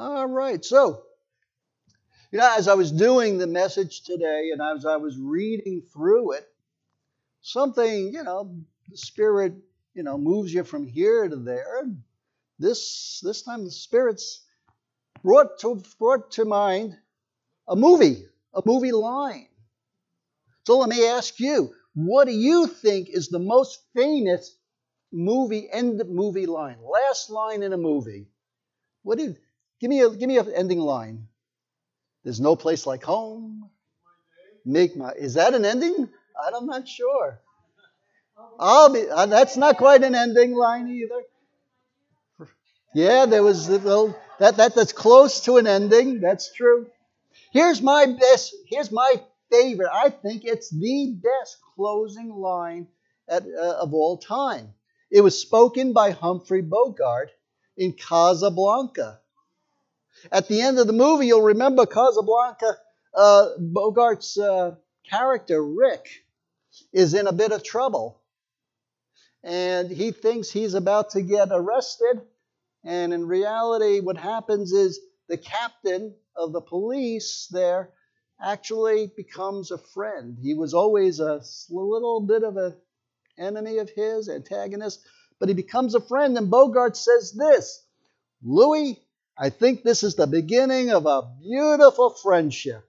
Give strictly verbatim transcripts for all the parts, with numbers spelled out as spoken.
All right. So, you know, as I was doing the message today and as I was reading through it, something, you know, the Spirit, you know, moves you from here to there. This this time the Spirit's brought to brought to mind a movie, a movie line. So let me ask you, what do you think is the most famous movie end movie line? Last line in a movie. What do you, give me a give me an ending line. There's no place like home. Make my is that an ending? I'm not sure. I'll be. Uh, that's not quite an ending line either. Yeah, there was well, that that that's close to an ending. That's true. Here's my best. Here's my favorite. I think it's the best closing line at, uh, of all time. It was spoken by Humphrey Bogart in Casablanca. At the end of the movie, you'll remember Casablanca. Uh, Bogart's uh, character Rick is in a bit of trouble, and he thinks he's about to get arrested. And in reality, what happens is the captain of the police there actually becomes a friend. He was always a little bit of an enemy of his, antagonist, but he becomes a friend. And Bogart says this, Louis, I think this is the beginning of a beautiful friendship.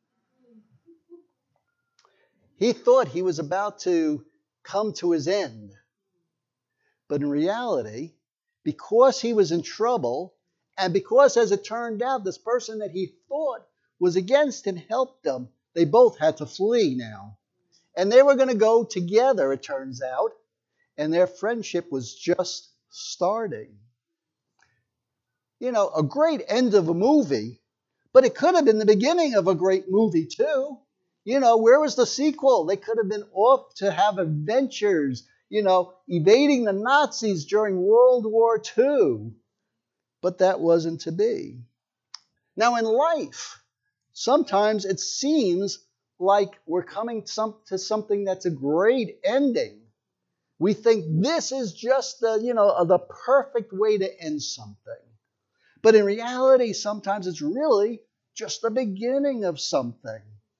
He thought he was about to come to his end. But in reality, because he was in trouble, and because, as it turned out, this person that he thought was against him helped them, they both had to flee now. And they were going to go together, it turns out, and their friendship was just starting. You know, a great end of a movie, but it could have been the beginning of a great movie too. You know, where was the sequel? They could have been off to have adventures, you know, evading the Nazis during World War Two. But that wasn't to be. Now in life, sometimes it seems like we're coming some, to something that's a great ending. We think this is just the, you know, the perfect way to end something. But in reality, sometimes it's really just the beginning of something.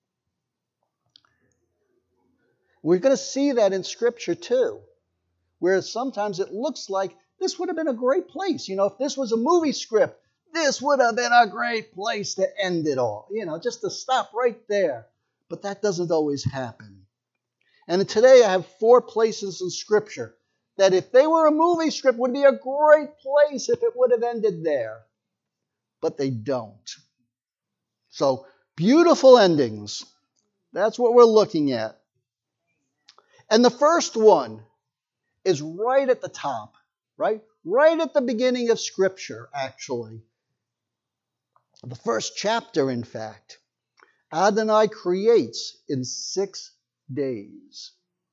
We're going to see that in Scripture too, where sometimes it looks like this would have been a great place. You know, if this was a movie script, this would have been a great place to end it all. You know, just to stop right there. But that doesn't always happen. And today I have four places in Scripture that if they were a movie script would be a great place if it would have ended there. But they don't. So, beautiful endings. That's what we're looking at. And the first one is right at the top, right? Right at the beginning of Scripture, actually. The first chapter, in fact. Adonai creates in six days.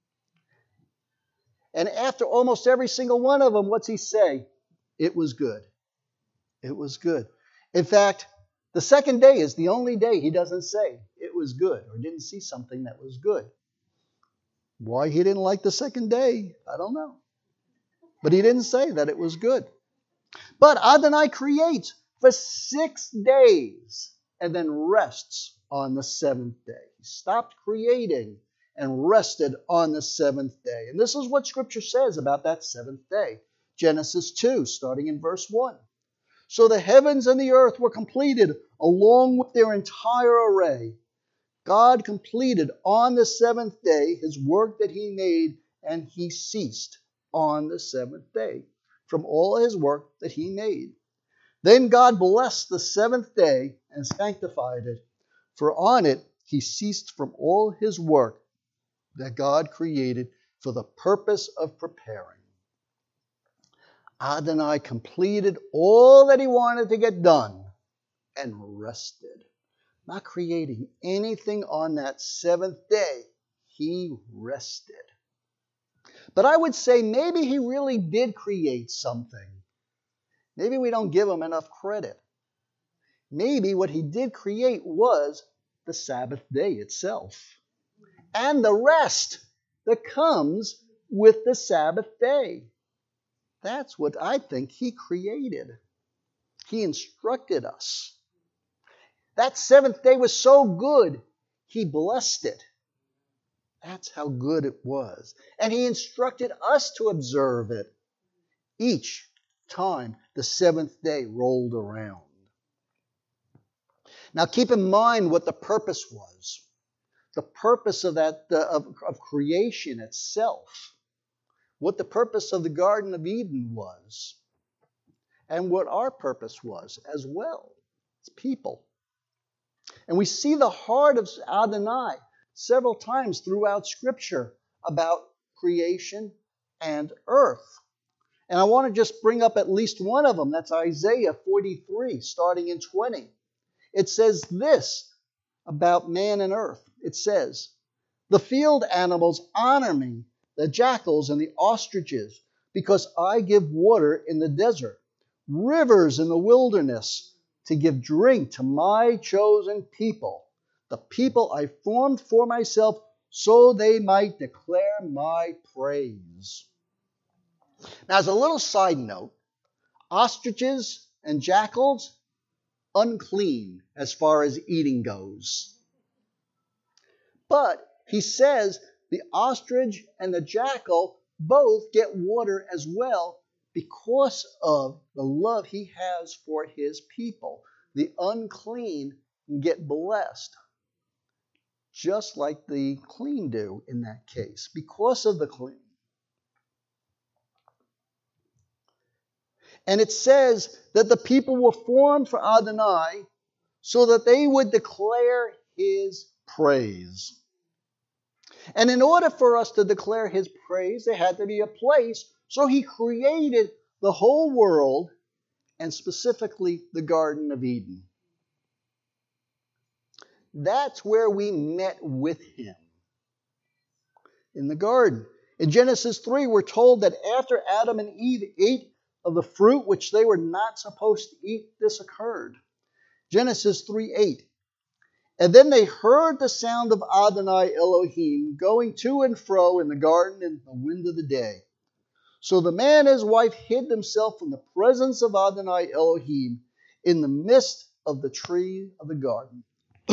And after almost every single one of them, what's he say? It was good. It was good. In fact, the second day is the only day he doesn't say it was good or didn't see something that was good. Why he didn't like the second day, I don't know. But he didn't say that it was good. But Adonai creates for six days and then rests on the seventh day. He stopped creating and rested on the seventh day. And this is what Scripture says about that seventh day. Genesis two, starting in verse one. So the heavens and the earth were completed along with their entire array. God completed on the seventh day his work that he made, and he ceased on the seventh day from all his work that he made. Then God blessed the seventh day and sanctified it, for on it he ceased from all his work that God created for the purpose of preparing. Adonai completed all that he wanted to get done and rested. Not creating anything on that seventh day, he rested. But I would say maybe he really did create something. Maybe we don't give him enough credit. Maybe what he did create was the Sabbath day itself. And the rest that comes with the Sabbath day. That's what I think he created. He instructed us. That seventh day was so good, he blessed it. That's how good it was. And he instructed us to observe it each time the seventh day rolled around. Now keep in mind what the purpose was. The purpose of that uh, of, of creation itself. What the purpose of the Garden of Eden was. And what our purpose was as well. It's people. And we see the heart of Adonai several times throughout Scripture about creation and earth. And I want to just bring up at least one of them. That's Isaiah forty-three, starting in twenty. It says this about man and earth. It says, "The field animals honor me, the jackals and the ostriches, because I give water in the desert, rivers in the wilderness, to give drink to my chosen people, the people I formed for myself, so they might declare my praise." Now, as a little side note, ostriches and jackals, unclean as far as eating goes. But he says the ostrich and the jackal both get water as well because of the love he has for his people. The unclean get blessed, just like the clean do in that case, because of the clean. And it says that the people were formed for Adonai so that they would declare his praise. And in order for us to declare his praise, there had to be a place. So he created the whole world, and specifically the Garden of Eden. That's where we met with him, in the garden. In Genesis three, we're told that after Adam and Eve ate of the fruit which they were not supposed to eat, this occurred. Genesis three eight. "And then they heard the sound of Adonai Elohim going to and fro in the garden in the wind of the day. So the man and his wife hid themselves from the presence of Adonai Elohim in the midst of the tree of the garden."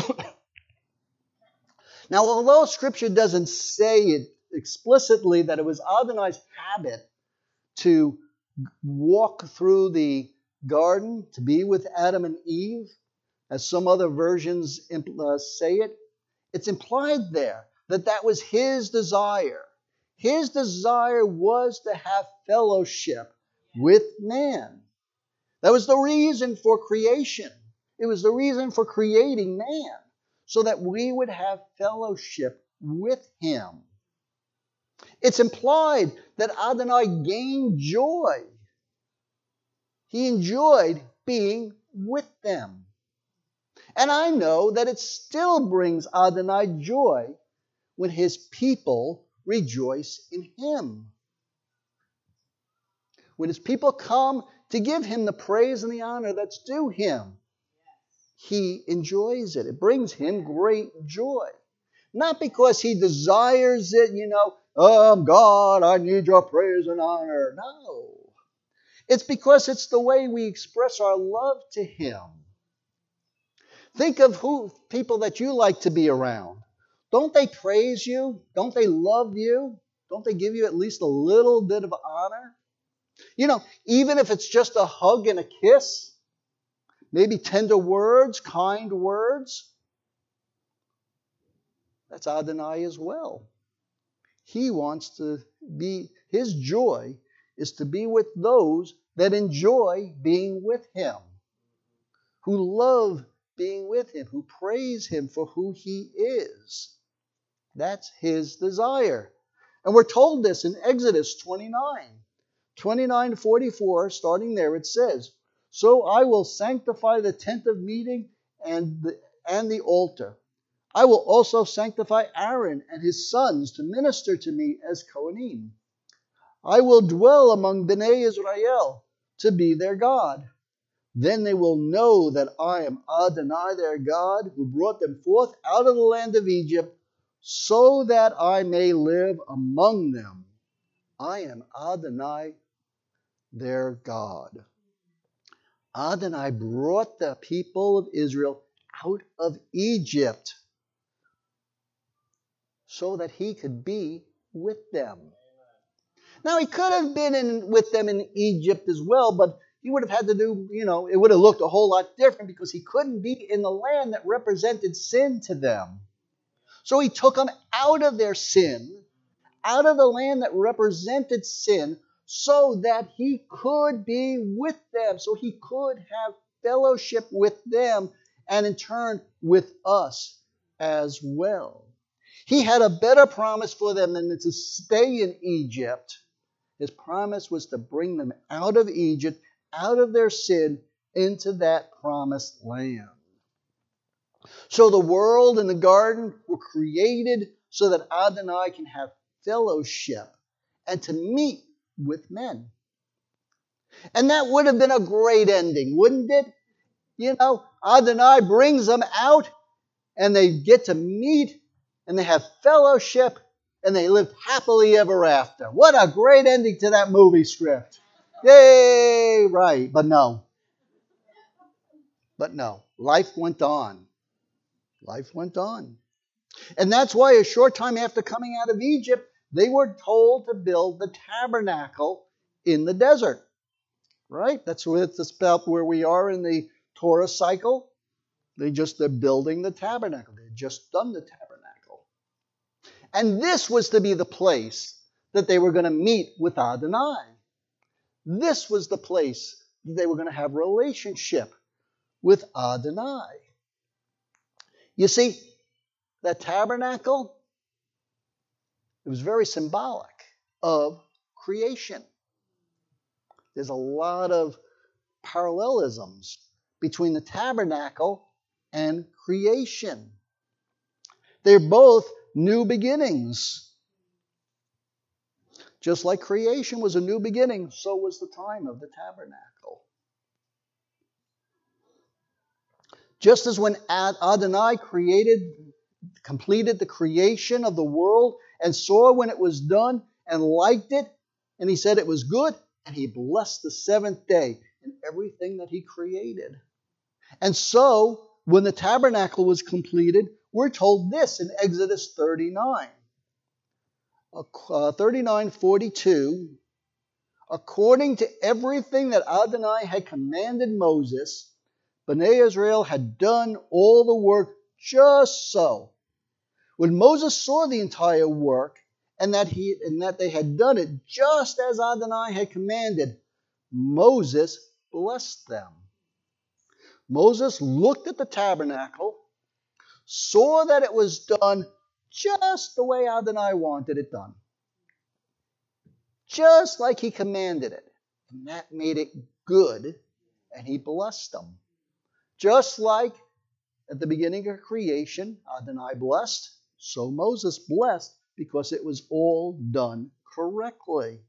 Now, although Scripture doesn't say it explicitly that it was Adonai's habit to walk through the garden to be with Adam and Eve, as some other versions uh, say it, it's implied there that that was his desire. His desire was to have fellowship with man. That was the reason for creation. It was the reason for creating man, so that we would have fellowship with him. It's implied that Adonai gained joy. He enjoyed being with them. And I know that it still brings Adonai joy when his people rejoice in him. When his people come to give him the praise and the honor that's due him, he enjoys it. It brings him great joy. Not because he desires it, you know, "Oh, God, I need your praise and honor." No. It's because it's the way we express our love to him. Think of who people that you like to be around. Don't they praise you? Don't they love you? Don't they give you at least a little bit of honor? You know, even if it's just a hug and a kiss, maybe tender words, kind words, that's Adonai as well. He wants to be, his joy is to be with those that enjoy being with him, who love being with him, who praise him for who he is. That's his desire. And we're told this in Exodus twenty-nine. twenty-nine forty-four, starting there, it says, "So I will sanctify the tent of meeting and the, and the altar. I will also sanctify Aaron and his sons to minister to me as Kohanim. I will dwell among Bnei Israel to be their God. Then they will know that I am Adonai their God, who brought them forth out of the land of Egypt, so that I may live among them. I am Adonai their God." Adonai brought the people of Israel out of Egypt so that he could be with them. Now, he could have been in, with them in Egypt as well, but he would have had to do, you know, it would have looked a whole lot different because he couldn't be in the land that represented sin to them. So he took them out of their sin, out of the land that represented sin, so that he could be with them, so he could have fellowship with them, and in turn with us as well. He had a better promise for them than to stay in Egypt. His promise was to bring them out of Egypt, out of their sin, into that promised land. So the world and the garden were created so that Adonai can have fellowship and to meet with men. And that would have been a great ending, wouldn't it? You know, Adonai brings them out and they get to meet and they have fellowship and they live happily ever after. What a great ending to that movie script. Yay, right. But no. But no. Life went on. Life went on. And that's why a short time after coming out of Egypt, they were told to build the tabernacle in the desert. Right? That's where it's about where we are in the Torah cycle. They just, they're building the tabernacle. They've just done the tabernacle. And this was to be the place that they were going to meet with Adonai. This was the place that they were going to have relationship with Adonai. You see, that tabernacle, it was very symbolic of creation. There's a lot of parallelisms between the tabernacle and creation. They're both new beginnings. Just like creation was a new beginning, so was the time of the tabernacle. Just as when Adonai created, completed the creation of the world and saw when it was done and liked it, and he said it was good, and he blessed the seventh day and everything that he created. And so, when the tabernacle was completed, we're told this in Exodus thirty-nine. Uh, thirty-nine forty-two, according to everything that Adonai had commanded Moses, Bnei Israel had done all the work just so. When Moses saw the entire work and that he and that they had done it just as Adonai had commanded, Moses blessed them. Moses looked at the tabernacle, saw that it was done just the way Adonai wanted it done. Just like he commanded it. And that made it good, and he blessed them. Just like at the beginning of creation, Adonai blessed, so Moses blessed because it was all done correctly.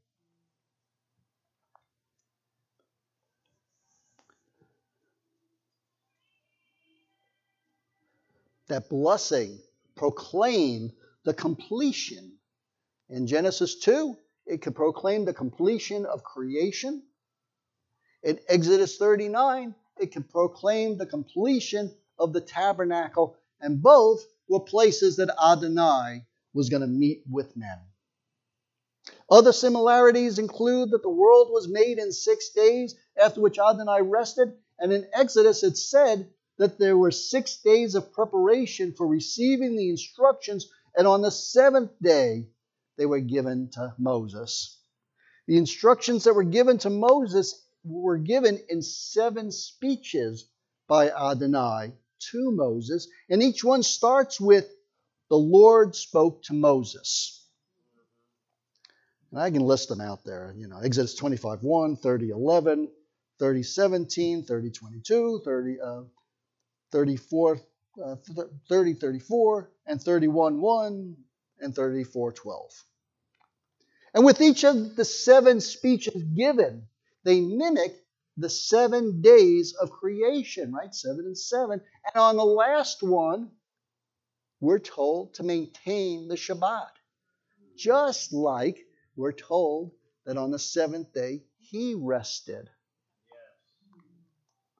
That blessing proclaimed the completion. In Genesis two, it could proclaim the completion of creation. In Exodus thirty-nine, it could proclaim the completion of the tabernacle. And both were places that Adonai was going to meet with men. Other similarities include that the world was made in six days, after which Adonai rested. And in Exodus it said that there were six days of preparation for receiving the instructions, and on the seventh day they were given to Moses. The instructions that were given to Moses were given in seven speeches by Adonai to Moses, and each one starts with, "The Lord spoke to Moses." And I can list them out there, you know, Exodus twenty-five one, thirty eleven, thirty seventeen, thirty twenty-two, thirty uh, thirty-four, uh, thirty thirty-four, and thirty-one one, and thirty-four twelve. And with each of the seven speeches given, they mimic the seven days of creation, right? Seven and seven. And on the last one, we're told to maintain the Shabbat. Just like we're told that on the seventh day, he rested.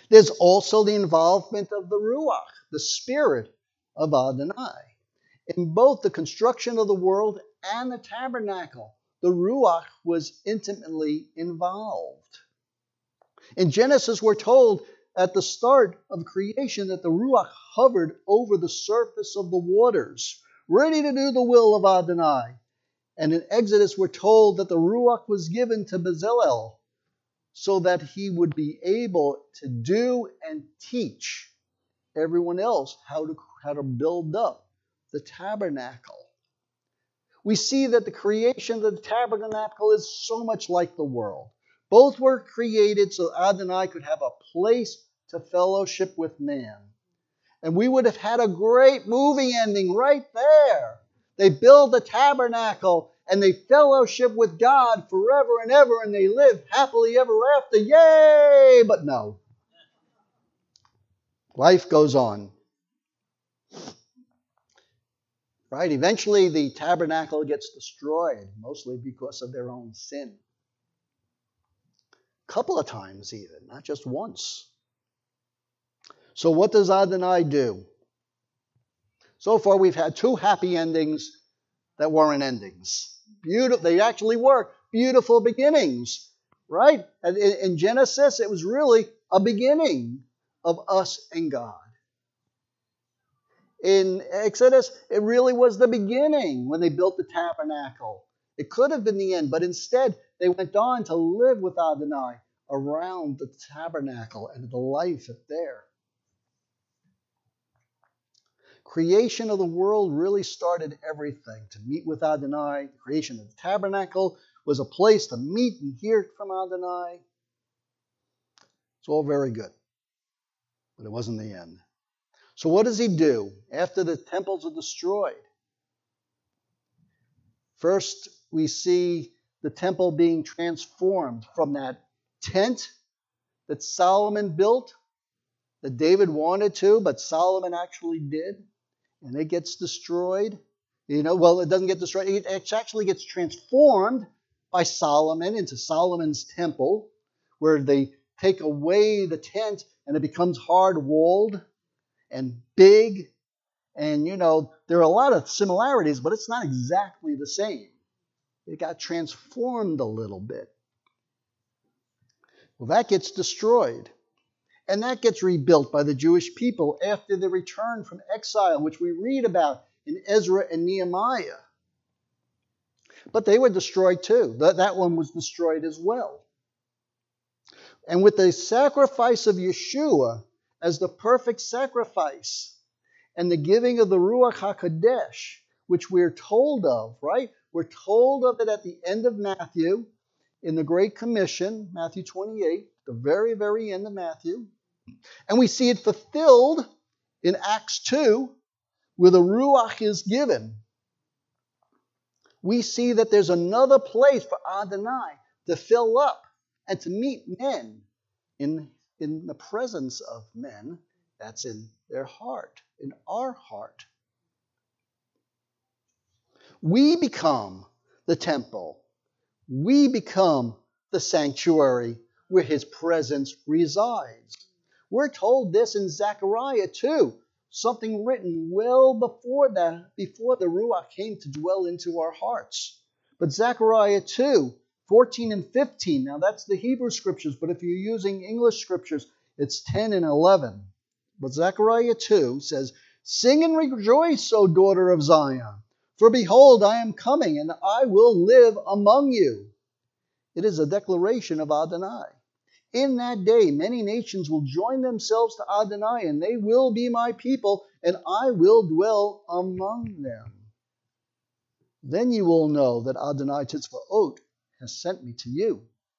There's also the involvement of the Ruach, the Spirit of Adonai. In both the construction of the world and the tabernacle, the Ruach was intimately involved. In Genesis, we're told at the start of creation that the Ruach hovered over the surface of the waters, ready to do the will of Adonai. And in Exodus, we're told that the Ruach was given to Bezalel so that he would be able to do and teach everyone else how to, how to build up the tabernacle. We see that the creation of the tabernacle is so much like the world. Both were created so Adonai could have a place to fellowship with man. And we would have had a great movie ending right there. They build the tabernacle and they fellowship with God forever and ever, and they live happily ever after. Yay! But no. Life goes on. Right? Eventually the tabernacle gets destroyed, mostly because of their own sin. A couple of times even, not just once. So what does Adonai do? So far we've had two happy endings that weren't endings. Beautiful, they actually were beautiful beginnings, right? And in Genesis, it was really a beginning of us and God. In Exodus, it really was the beginning when they built the tabernacle. It could have been the end, but instead they went on to live with Adonai around the tabernacle and the life there. Creation of the world really started everything. To meet with Adonai, the creation of the tabernacle was a place to meet and hear from Adonai. It's all very good, but it wasn't the end. So what does he do after the temples are destroyed? First, we see the temple being transformed from that tent that Solomon built, that David wanted to, but Solomon actually did, and it gets destroyed. You know, well, it doesn't get destroyed. It actually gets transformed by Solomon into Solomon's temple, where they take away the tent and it becomes hard-walled and big. And, you know, there are a lot of similarities, but it's not exactly the same. It got transformed a little bit. Well, that gets destroyed. And that gets rebuilt by the Jewish people after the return from exile, which we read about in Ezra and Nehemiah. But they were destroyed too. That, that one was destroyed as well. And with the sacrifice of Yeshua as the perfect sacrifice and the giving of the Ruach HaKodesh, which we're told of, right? We're told of it at the end of Matthew in the Great Commission, Matthew twenty-eight, the very, very end of Matthew. And we see it fulfilled in Acts two, where the Ruach is given. We see that there's another place for Adonai to fill up and to meet men in, in the presence of men. That's in their heart, in our heart. We become the temple. We become the sanctuary where his presence resides. We're told this in Zechariah too, something written well before that, before the Ruach came to dwell into our hearts. But Zechariah two, fourteen and fifteen, now that's the Hebrew scriptures, but if you're using English scriptures, it's ten and eleven. But Zechariah two says, "Sing and rejoice, O daughter of Zion, for behold, I am coming, and I will live among you." It is a declaration of Adonai. In that day, many nations will join themselves to Adonai, and they will be my people, and I will dwell among them. Then you will know that Adonai Tzvaot has sent me to you.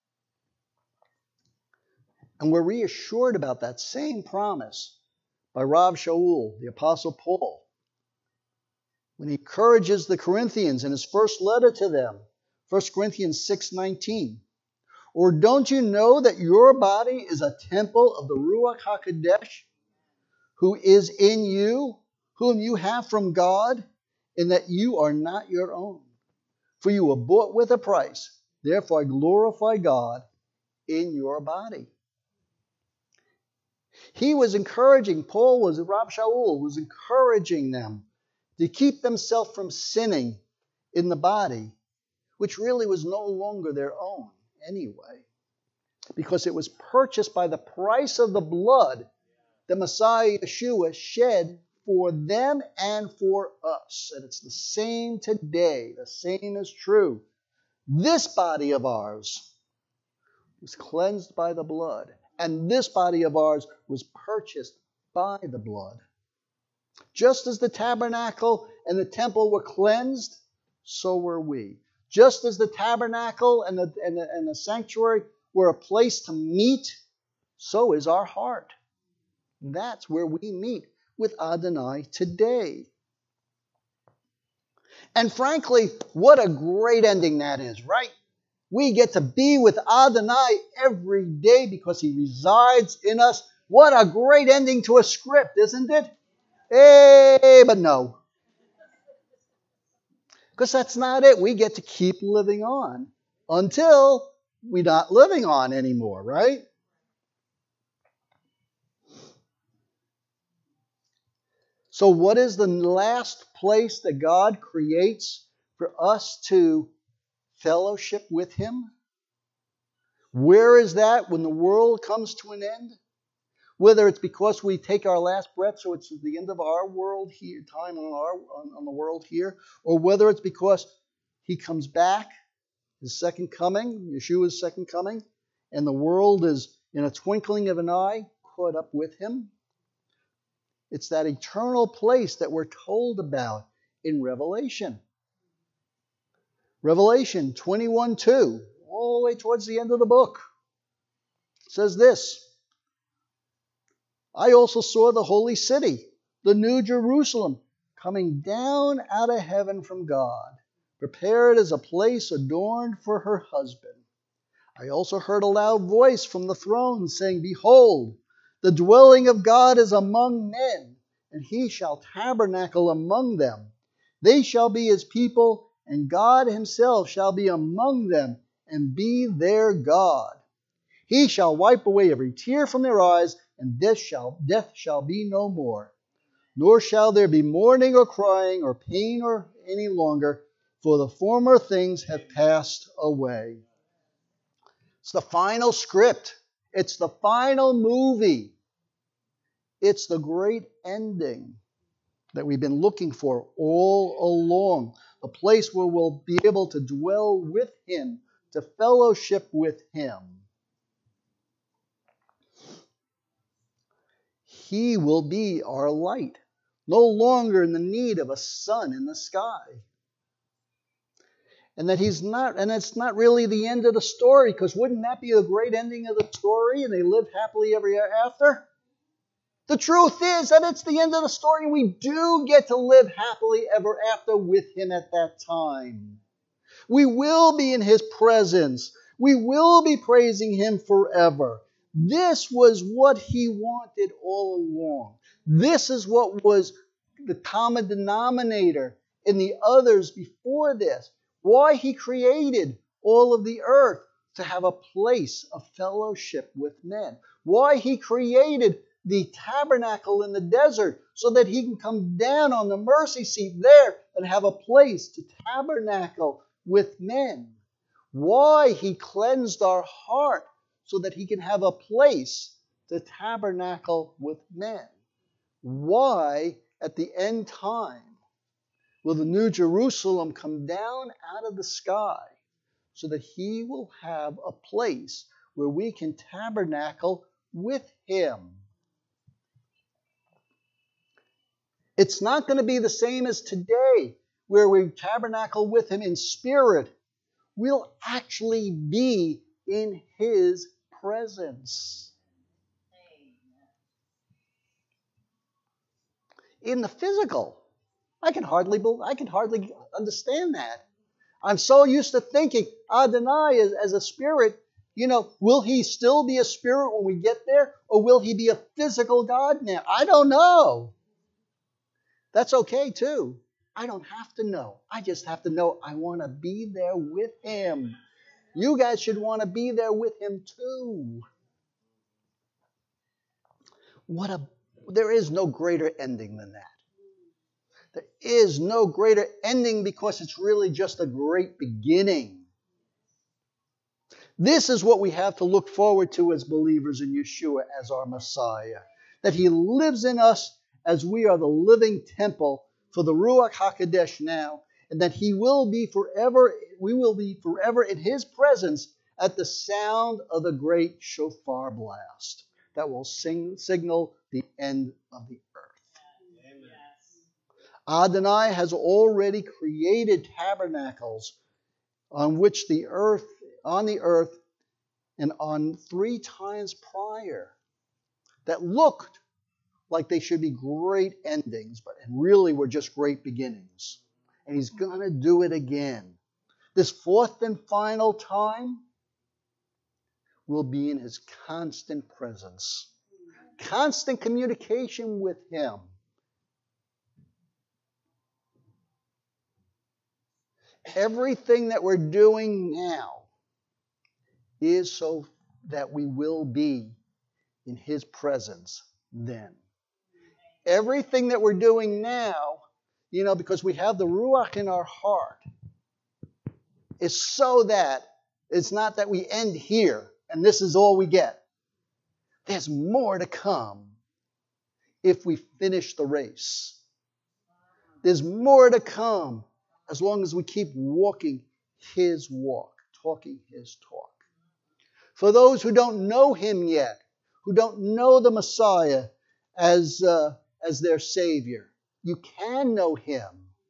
And we're reassured about that same promise by Rav Shaul, the Apostle Paul, when he encourages the Corinthians in his first letter to them, First Corinthians six nineteen. Or don't you know that your body is a temple of the Ruach HaKodesh, who is in you, whom you have from God, and that you are not your own? For you were bought with a price. Therefore glorify God in your body. He was encouraging, Paul was, Rab Shaul was encouraging them to keep themselves from sinning in the body, which really was no longer their own anyway, because it was purchased by the price of the blood that Messiah Yeshua shed for them and for us. And it's the same today. The same is true. This body of ours was cleansed by the blood, and this body of ours was purchased by the blood. Just as the tabernacle and the temple were cleansed, so were we. Just as the tabernacle and the, and the, and the sanctuary were a place to meet, so is our heart. That's where we meet with Adonai today. And frankly, what a great ending that is, right? We get to be with Adonai every day because he resides in us. What a great ending to a script, isn't it? Hey, but no. Because that's not it. We get to keep living on until we're not living on anymore, right? So what is the last place that God creates for us to fellowship with him? Where is that when the world comes to an end? Whether it's because we take our last breath, so it's the end of our world here, time on our on, on the world here, or whether it's because he comes back, his second coming, Yeshua's second coming, and the world is in a twinkling of an eye caught up with him. It's that eternal place that we're told about in Revelation. Revelation twenty-one two, all the way towards the end of the book, says this: I also saw the holy city, the new Jerusalem, coming down out of heaven from God, prepared as a place adorned for her husband. I also heard a loud voice from the throne saying, Behold, the dwelling of God is among men, and he shall tabernacle among them. They shall be his people, and God himself shall be among them and be their God. He shall wipe away every tear from their eyes, and death shall, death shall be no more. Nor shall there be mourning or crying or pain or any longer, for the former things have passed away. It's the final script. It's the final movie. It's the great ending that we've been looking for all along. A place where we'll be able to dwell with him, to fellowship with him. He will be our light, no longer in the need of a sun in the sky. And that he's not, and it's not really the end of the story, because wouldn't that be a great ending of the story, and they live happily ever after? The truth is that it's the end of the story, and we do get to live happily ever after with him at that time. We will be in his presence. We will be praising him forever. This was what he wanted all along. This is what was the common denominator in the others before this. Why he created all of the earth, to have a place of fellowship with men. Why he created the tabernacle in the desert, so that he can come down on the mercy seat there and have a place to tabernacle with men. Why he cleansed our heart, so that he can have a place to tabernacle with men. Why, at the end time, will the new Jerusalem come down out of the sky, so that he will have a place where we can tabernacle with him. It's not going to be the same as today, where we tabernacle with him in spirit. We'll actually be in his presence. In the physical. I can hardly I can hardly understand that. I'm so used to thinking Adonai as, as a spirit. You know, will he still be a spirit when we get there? Or will he be a physical God now? I don't know. That's okay too. I don't have to know. I just have to know I want to be there with him. You guys should want to be there with him too. What a there is no greater ending than that. There is no greater ending because it's really just a great beginning. This is what we have to look forward to as believers in Yeshua as our Messiah. That He lives in us as we are the living temple for the Ruach HaKodesh now, and that He will be forever, we will be forever in His presence at the sound of the great shofar blast that will sing, signal the end of the earth. Amen. Adonai has already created tabernacles on which the earth, on the earth, and on three times prior that looked like they should be great endings, but really were just great beginnings. And He's going to do it again. This fourth and final time will be in His constant presence, constant communication with Him. Everything that we're doing now is so that we will be in His presence then. Everything that we're doing now, you know, because we have the Ruach in our heart, is so that it's not that we end here and this is all we get. There's more to come if we finish the race. There's more to come as long as we keep walking His walk, talking His talk. For those who don't know Him yet, who don't know the Messiah as, uh, as their Savior, you can know Him.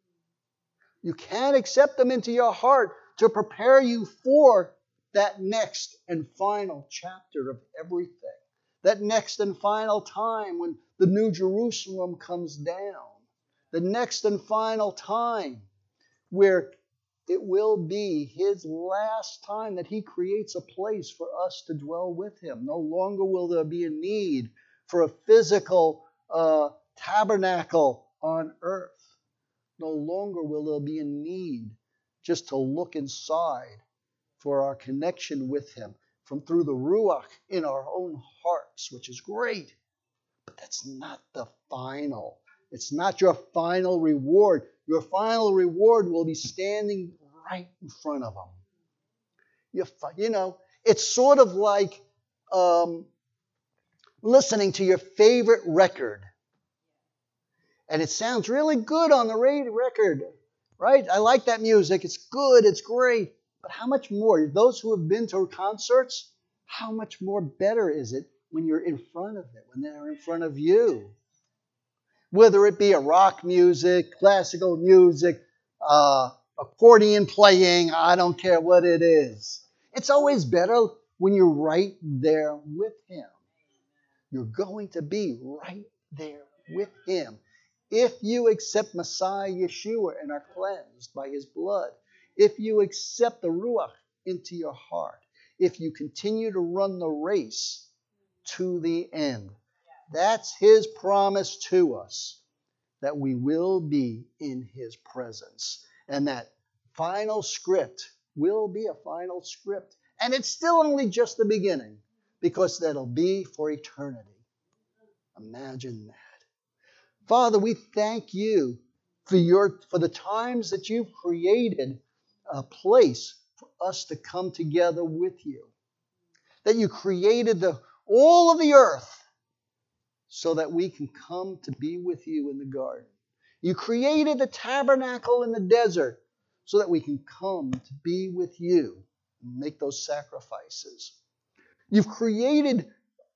You can accept Him into your heart to prepare you for that next and final chapter of everything. That next and final time when the New Jerusalem comes down. The next and final time where it will be His last time that He creates a place for us to dwell with Him. No longer will there be a need for a physical uh, tabernacle on earth. No longer will there be a need just to look inside for our connection with Him from through the Ruach in our own hearts, which is great. But that's not the final. It's not your final reward. Your final reward will be standing right in front of Him. You, you know, it's sort of like um, listening to your favorite record. And it sounds really good on the radio record, right? I like that music. It's good. It's great. But how much more? Those who have been to concerts, how much more better is it when you're in front of it, when they're in front of you? Whether it be a rock music, classical music, uh, accordion playing, I don't care what it is. It's always better when you're right there with Him. You're going to be right there with Him. If you accept Messiah Yeshua and are cleansed by His blood, if you accept the Ruach into your heart, if you continue to run the race to the end, that's His promise to us, that we will be in His presence. And that final script will be a final script. And it's still only just the beginning, because that'll be for eternity. Imagine that. Father, we thank You for your for the times that You've created a place for us to come together with You. That You created the all of the earth so that we can come to be with You in the garden. You created the tabernacle in the desert so that we can come to be with You and make those sacrifices. You've created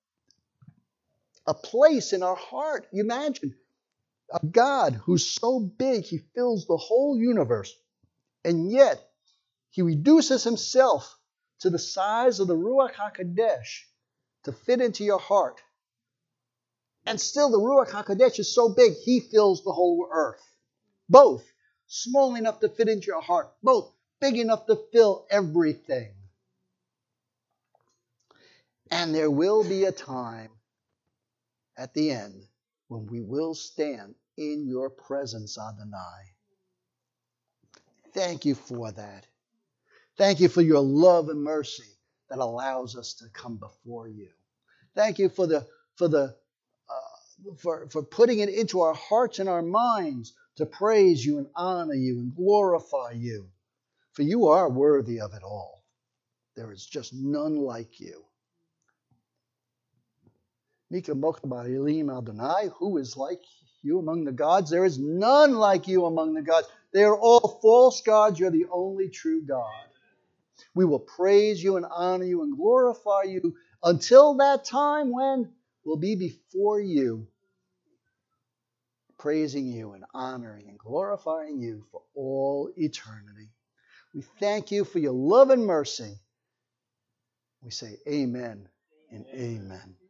a place in our heart. You imagine a God who's so big He fills the whole universe, and yet He reduces Himself to the size of the Ruach HaKodesh to fit into your heart. And still the Ruach HaKodesh is so big, He fills the whole earth. Both small enough to fit into your heart, both big enough to fill everything. And there will be a time at the end when we will stand in Your presence, Adonai. Thank You for that. Thank You for Your love and mercy that allows us to come before You. Thank You for the for the for, for putting it into our hearts and our minds to praise you and honor you and glorify you. For you are worthy of it all. There is just none like you. Mika Mokba Elim Adonai, who is like you among the gods? There is none like you among the gods. They are all false gods. You're the only true God. We will praise you and honor you and glorify you until that time when we'll be before you, praising you and honoring and glorifying you for all eternity. We thank you for your love and mercy. We say amen and amen.